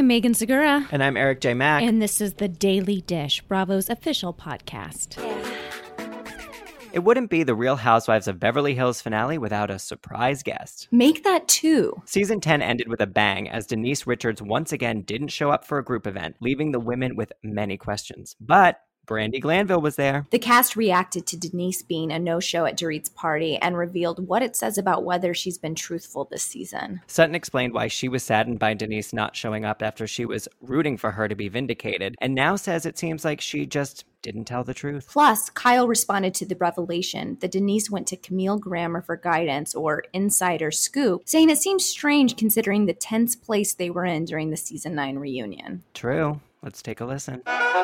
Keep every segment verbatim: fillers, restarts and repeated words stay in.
I'm Megan Segura. And I'm Eric J. Mack. And this is The Daily Dish, Bravo's official podcast. It wouldn't be the Real Housewives of Beverly Hills finale without a surprise guest. Make that two. Season ten ended with a bang as Denise Richards once again didn't show up for a group event, leaving the women with many questions. But Brandi Glanville was there. The cast reacted to Denise being a no-show at Dorit's party and revealed what it says about whether she's been truthful this season. Sutton explained why she was saddened by Denise not showing up after she was rooting for her to be vindicated, and now says it seems like she just didn't tell the truth. Plus, Kyle responded to the revelation that Denise went to Camille Grammer for guidance or insider scoop, saying it seems strange considering the tense place they were in during the season nine reunion. True. Let's take a listen.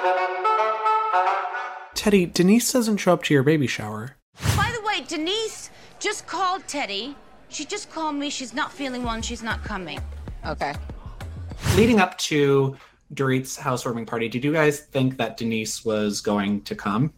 Teddi, Denise doesn't show up to your baby shower. By the way, Denise just called Teddi. She just called me. She's not feeling well and she's not coming. Okay. Leading up to Dorit's housewarming party, did you guys think that Denise was going to come?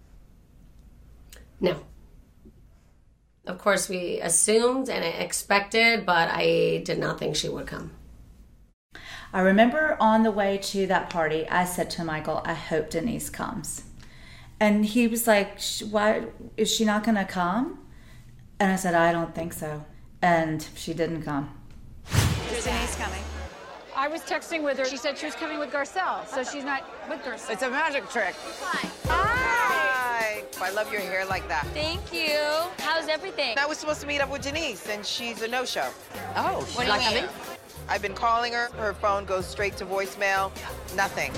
No. Of course, we assumed and expected, but I did not think she would come. I remember on the way to that party, I said to Michael, I hope Denise comes. And he was like, why is she not going to come? And I said, I don't think so. And she didn't come. Is Denise coming? I was texting with her. She said she was coming with Garcelle, so she's not with Garcelle. It's a magic trick. Hi. Hi. I love your hair like that. Thank you. How's everything? I was supposed to meet up with Denise, and she's a no-show. Oh, she's not coming? I've been calling her. Her phone goes straight to voicemail. Nothing.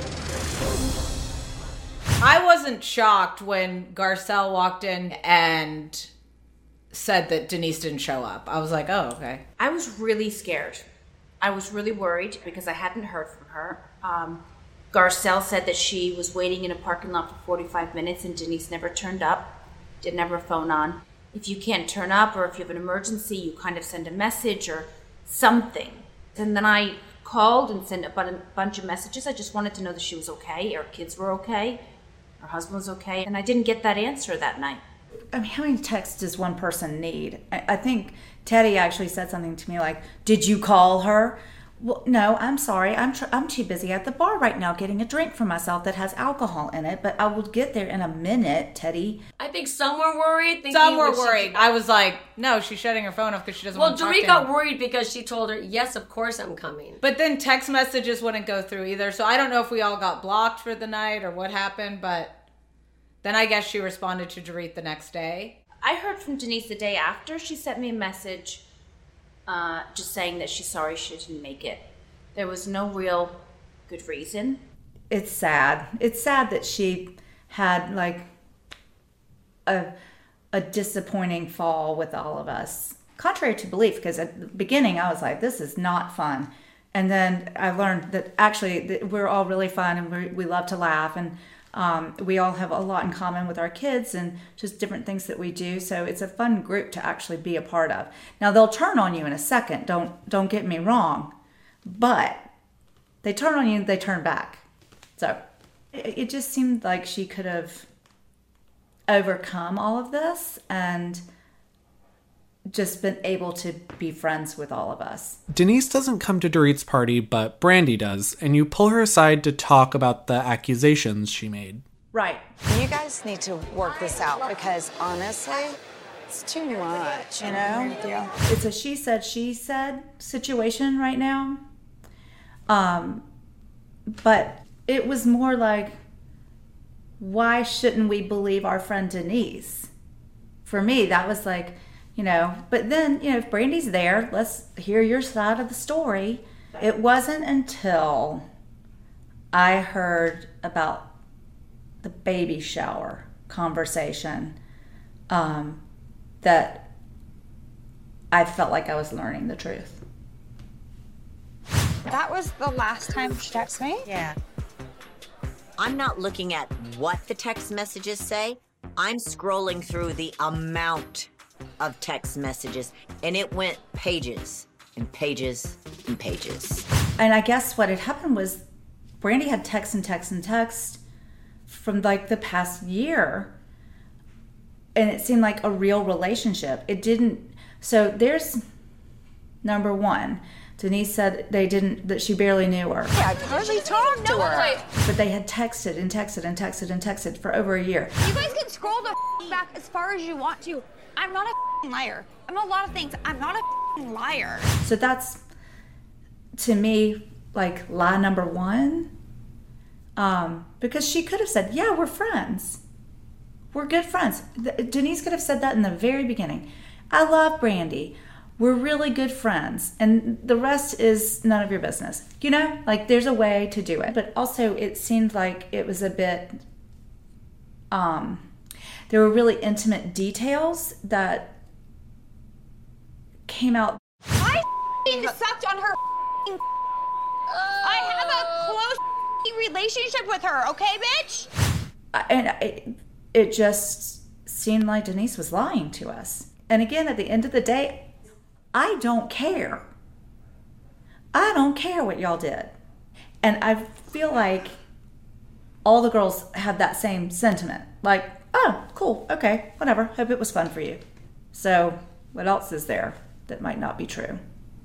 I wasn't shocked when Garcelle walked in and said that Denise didn't show up. I was like, oh, okay. I was really scared. I was really worried because I hadn't heard from her. Um, Garcelle said that she was waiting in a parking lot for forty-five minutes and Denise never turned up, didn't have her phone on. If you can't turn up or if you have an emergency, you kind of send a message or something. And then I called and sent a bunch of messages. I just wanted to know that she was okay, her kids were okay, her husband was okay, and I didn't get that answer that night. I mean, how many texts does one person need? I, I think Teddi actually said something to me like, did you call her? Well, no, I'm sorry. I'm tr- I'm too busy at the bar right now getting a drink for myself that has alcohol in it, but I will get there in a minute, Teddi. I think some were worried. Some were worried. She... I was like, no, she's shutting her phone off because she doesn't well, want to talk Dorit to him. got worried because she told her, yes, of course I'm coming. But then text messages wouldn't go through either, so I don't know if we all got blocked for the night or what happened, but then I guess she responded to Dorit the next day. I heard from Denise the day after. She sent me a message uh, just saying that she's sorry she didn't make it. There was no real good reason. It's sad. It's sad that she had like a a disappointing fall with all of us. Contrary to belief, because at the beginning I was like, this is not fun. And then I learned that actually that we're all really fun and we we love to laugh and um, we all have a lot in common with our kids and just different things that we do. So it's a fun group to actually be a part of. Now they'll turn on you in a second. Don't don't get me wrong. But they turn on you, they turn back. So it, it just seemed like she could have overcome all of this and just been able to be friends with all of us. Denise doesn't come to Dorit's party, but Brandi does, and you pull her aside to talk about the accusations she made. Right. You guys need to work this out because honestly, it's too much, you know? It's a she said, she said situation right now. Um, but it was more like, why shouldn't we believe our friend Denise? For me, that was like, you know, but then, you know, if Brandi's there, let's hear your side of the story. It wasn't until I heard about the baby shower conversation um, that I felt like I was learning the truth. That was the last time she texted me? Yeah. I'm not looking at what the text messages say. I'm scrolling through the amount of text messages, and it went pages and pages and pages. And I guess what had happened was Brandi had text and text and text from like the past year, and it seemed like a real relationship. It didn't. So there's number one. Denise said they didn't, that she barely knew her. Yeah, I've hardly talked to her. But they had texted and texted and texted and texted for over a year. You guys can scroll the back as far as you want to. I'm not a liar. I'm a lot of things. I'm not a liar. So that's, to me, like lie number one. Um, because she could have said, yeah, we're friends. We're good friends. Denise could have said that in the very beginning. I love Brandi. We're really good friends. And the rest is none of your business. You know, like there's a way to do it. But also it seemed like it was a bit, um, there were really intimate details that came out. I sucked on her. I have a close relationship with her, okay, bitch? And it, it just seemed like Denise was lying to us. And again, at the end of the day, I don't care. I don't care what y'all did. And I feel like all the girls have that same sentiment. Like, oh, cool, okay, whatever. Hope it was fun for you. So what else is there that might not be true?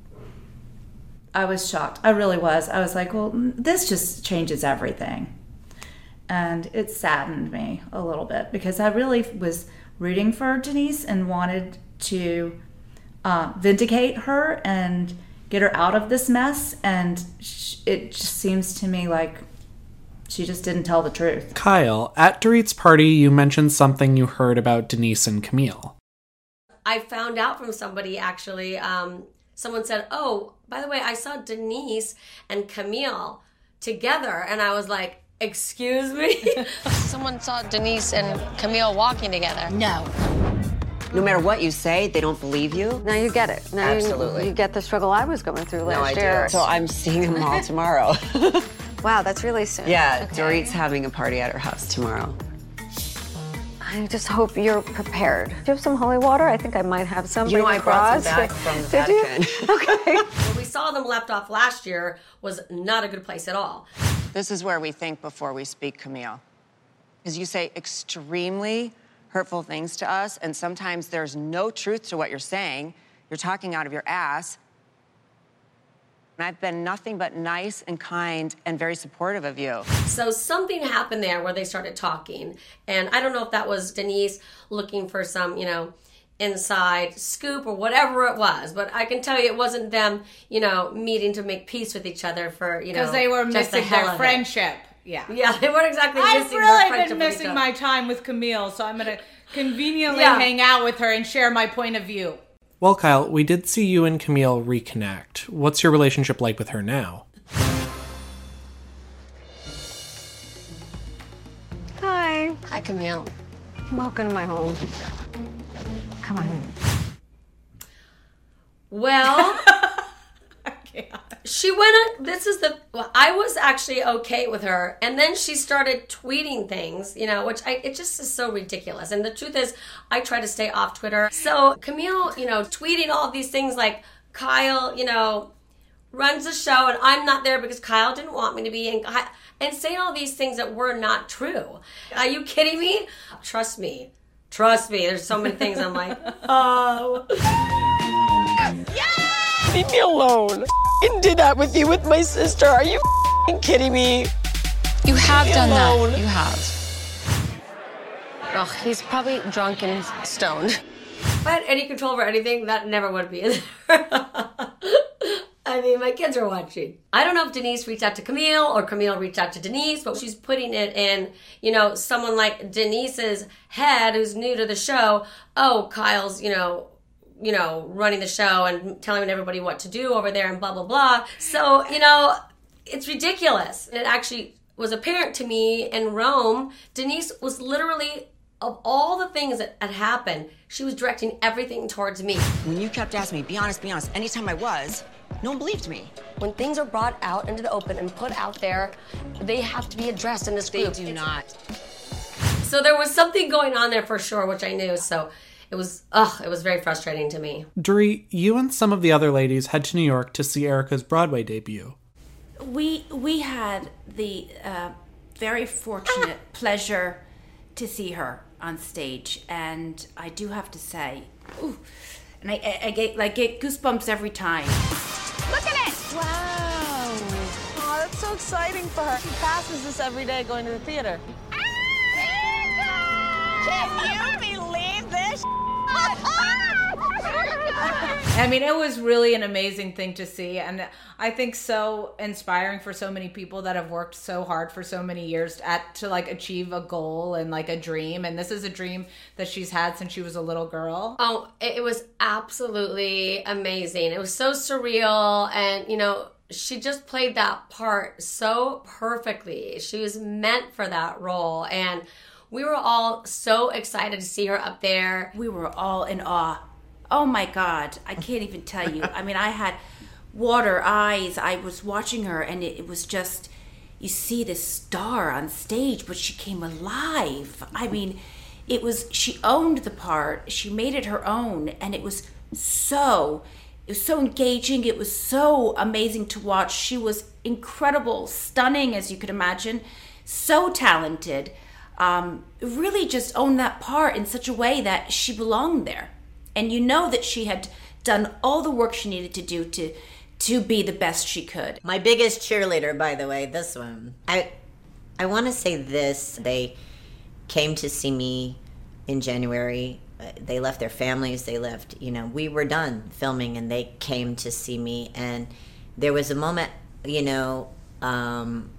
I was shocked. I really was. I was like, well, this just changes everything. And it saddened me a little bit because I really was rooting for Denise and wanted to uh, vindicate her and get her out of this mess. And sh- it just seems to me like she just didn't tell the truth. Kyle, at Dorit's party, you mentioned something you heard about Denise and Camille. I found out from somebody, actually. Um, someone said, oh, by the way, I saw Denise and Camille together. And I was like, excuse me? Someone saw Denise and Camille walking together. No. No matter what you say, they don't believe you. Now you get it. Now Absolutely. You, you get the struggle I was going through last no, I year. do. So I'm seeing them all tomorrow. Wow, that's really soon. Yeah, okay. Dorit's having a party at her house tomorrow. I just hope you're prepared. Do you have some holy water? I think I might have some. You know, I brought some cross. back from the Did Vatican. You? Okay. Where we saw them left off last year was not a good place at all. This is where we think before we speak, Camille. Because you say extremely hurtful things to us, and sometimes there's no truth to what you're saying. You're talking out of your ass. And I've been nothing but nice and kind and very supportive of you. So something happened there where they started talking. And I don't know if that was Denise looking for some, you know, inside scoop or whatever it was. But I can tell you it wasn't them, you know, meeting to make peace with each other for, you know, because they were just the missing hell their of it. friendship. Yeah. Yeah, they weren't exactly I've missing really their friendship been with each missing other. my time with Camille, so I'm going to conveniently Yeah. hang out with her and share my point of view. Well, Kyle, we did see you and Camille reconnect. What's your relationship like with her now? Hi. Hi, Camille. Welcome to my home. Come on. Well, she went on, this is the, well, I was actually okay with her. And then she started tweeting things, you know, which I, it just is so ridiculous. And the truth is, I try to stay off Twitter. So Camille, you know, tweeting all of these things like Kyle, you know, runs the show and I'm not there because Kyle didn't want me to be, and, and saying all these things that were not true. Are you kidding me? Trust me. Trust me. There's so many things I'm like, oh. Leave me alone. I did that with you with my sister. Are you kidding me? You have Leave me done alone. that. You have. Oh, he's probably drunk and stoned. If I had any control over anything, that never would be in there. I mean, my kids are watching. I don't know if Denise reached out to Camille or Camille reached out to Denise, but she's putting it in, you know, someone like Denise's head who's new to the show. Oh, Kyle's, you know, you know, running the show and telling everybody what to do over there and blah, blah, blah. So, you know, it's ridiculous. It actually was apparent to me in Rome, Denise was literally, of all the things that had happened, she was directing everything towards me. When you kept asking me, be honest, be honest, anytime I was, no one believed me. When things are brought out into the open and put out there, they have to be addressed in this group. They do not. So there was something going on there for sure, which I knew. So it was, ugh, it was very frustrating to me. Dorit, you and some of the other ladies head to New York to see Erika's Broadway debut. We we had the uh, very fortunate pleasure to see her on stage, and I do have to say, ooh, and I, I, I get like get goosebumps every time. Look at Wow. Oh, that's so exciting for her. She passes this every day going to the theater. Can you believe this? I mean, it was really an amazing thing to see, and I think so inspiring for so many people that have worked so hard for so many years at to like achieve a goal and like a dream. And this is a dream that she's had since she was a little girl. Oh, it was absolutely amazing. It was so surreal, and you know, she just played that part so perfectly. She was meant for that role, and we were all so excited to see her up there. We were all in awe. Oh my God, I can't even tell you. I mean, I had water eyes. I was watching her, and it, it was just, you see this star on stage, but she came alive. I mean, it was, she owned the part. She made it her own, and it was so, it was so engaging. It was so amazing to watch. She was incredible, stunning, as you could imagine, so talented. Um, really just owned that part in such a way that she belonged there. And you know that she had done all the work she needed to do to to be the best she could. My biggest cheerleader, by the way, this one. I I want to say this. They came to see me in January. They left their families. They left, you know, we were done filming, and they came to see me. And there was a moment, you know, um,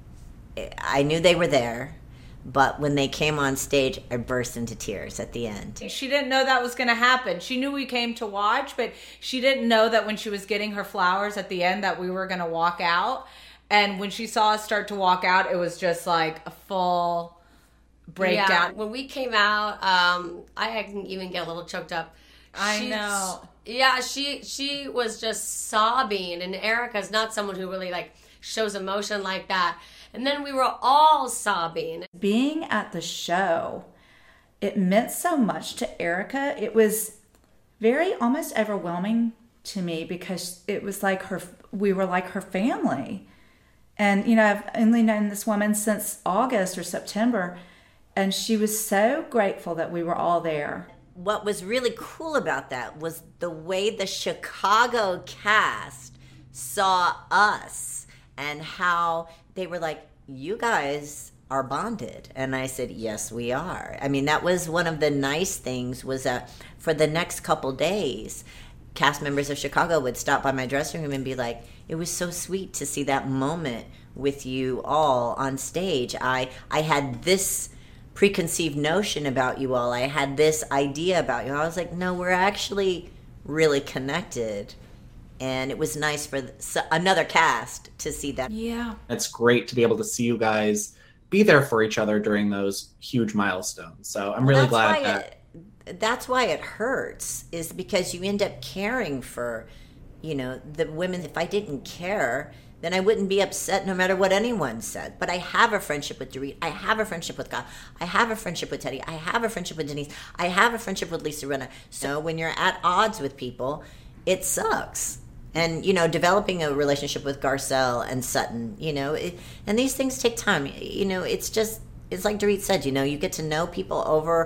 I knew they were there. But when they came on stage, I burst into tears at the end. She didn't know that was going to happen. She knew we came to watch, but she didn't know that when she was getting her flowers at the end that we were going to walk out. And when she saw us start to walk out, it was just like a full breakdown. Yeah, when we came out, um, I can even get a little choked up. I She- know. Yeah, she she was just sobbing, and Erica's not someone who really like shows emotion like that. And then we were all sobbing. Being at the show, it meant so much to Erica. It was very almost overwhelming to me because it was like her, we were like her family. And, you know, I've only known this woman since August or September, and she was so grateful that we were all there. What was really cool about that was the way the Chicago cast saw us and how they were like, you guys are bonded. And I said, yes, we are. I mean, that was one of the nice things was that for the next couple days, cast members of Chicago would stop by my dressing room and be like, it was so sweet to see that moment with you all on stage. I, I had this preconceived notion about you all. I had this idea about you. I was like, no, we're actually really connected. And it was nice for another cast to see that. Yeah. It's great to be able to see you guys be there for each other during those huge milestones. So I'm really That's glad why that... It, that's why it hurts, is because you end up caring for, you know, the women. If I didn't care, then I wouldn't be upset no matter what anyone said. But I have a friendship with Dorit. I have a friendship with God. I have a friendship with Teddy. I have a friendship with Denise. I have a friendship with Lisa Rinna. So when you're at odds with people, it sucks. And, you know, developing a relationship with Garcelle and Sutton, you know, it, and these things take time. You know, it's just, it's like Dorit said, you know, you get to know people over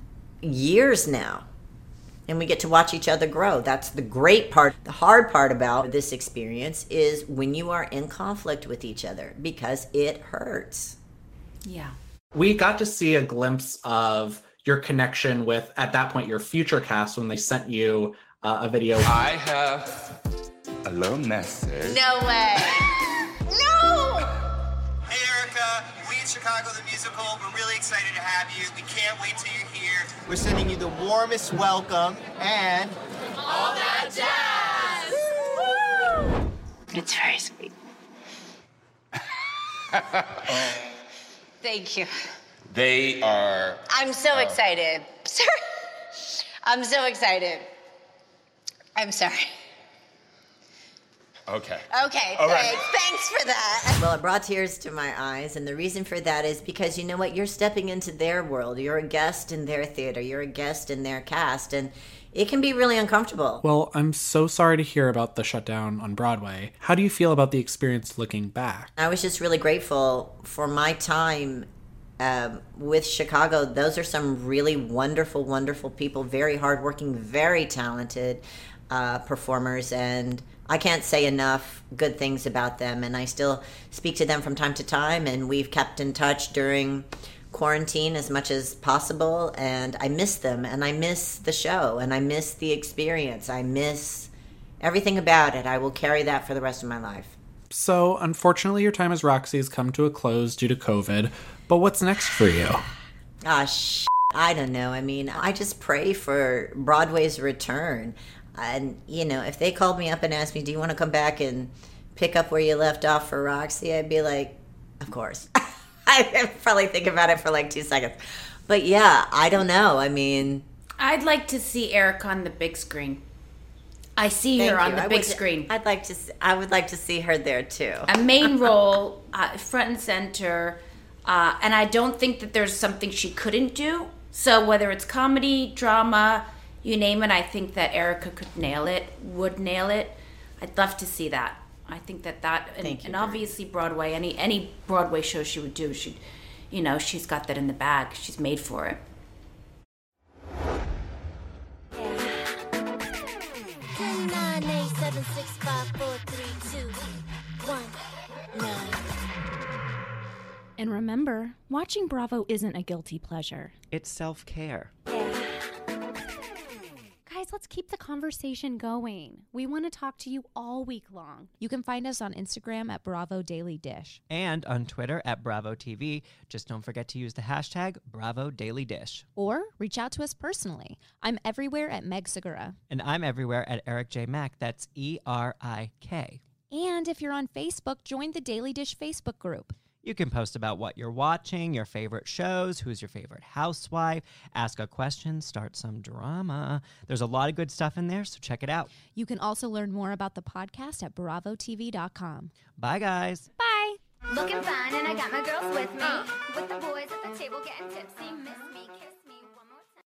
years now. And we get to watch each other grow. That's the great part. The hard part about this experience is when you are in conflict with each other, because it hurts. Yeah. We got to see a glimpse of your connection with, at that point, your future cast when they sent you uh, a video. I have a little message. No way. No! Hey, Erica. We in Chicago the Musical, we're really excited to have you. We can't wait till you're here. We're sending you the warmest welcome and... all that jazz! Woo! It's very sweet. Thank you. They are... I'm so uh, excited. Sorry. I'm so excited. I'm sorry. Okay. Okay, All right. thanks. Thanks for that. Well, it brought tears to my eyes, and the reason for that is because, you know what, you're stepping into their world. You're a guest in their theater. You're a guest in their cast, and it can be really uncomfortable. Well, I'm so sorry to hear about the shutdown on Broadway. How do you feel about the experience looking back? I was just really grateful for my time um, with Chicago. Those are some really wonderful, wonderful people, very hardworking, very talented uh, performers, and I can't say enough good things about them, and I still speak to them from time to time, and we've kept in touch during quarantine as much as possible, and I miss them, and I miss the show, and I miss the experience. I miss everything about it. I will carry that for the rest of my life. So, unfortunately, your time as Roxy has come to a close due to COVID, but what's next for you? Ah, sh- I don't know. I mean, I just pray for Broadway's return. And, you know, if they called me up and asked me, do you want to come back and pick up where you left off for Roxy? I'd be like, of course. I'd probably think about it for like two seconds. But yeah, I don't know. I mean... I'd like to see Erica on the big screen. I see Thank her on you. the I big would- screen. I'd like to. See, I would like to see her there too. A main role, uh, front and center, uh, and I don't think that there's something she couldn't do. So whether it's comedy, drama, you name it, I think that Erica could nail it, would nail it. I'd love to see that. I think that that, and, Thank you, and obviously Broadway, any any Broadway show she would do, she, you know, she's got that in the bag. She's made for it. nine eight seven six five four three two one nine. And remember, watching Bravo isn't a guilty pleasure. It's self-care. Guys, let's keep the conversation going. We want to talk to you all week long. You can find us on Instagram at Bravo Daily Dish. And on Twitter at Bravo T V. Just don't forget to use the hashtag Bravo Daily Dish. Or reach out to us personally. I'm everywhere at Meg Segura. And I'm everywhere at Eric J. Mack. That's E R I K. And if you're on Facebook, join the Daily Dish Facebook group. You can post about what you're watching, your favorite shows, who's your favorite housewife, ask a question, start some drama. There's a lot of good stuff in there, so check it out. You can also learn more about the podcast at bravo t v dot com. Bye, guys. Bye. Looking fine, and I got my girls with me. With the boys at the table getting tipsy, miss me.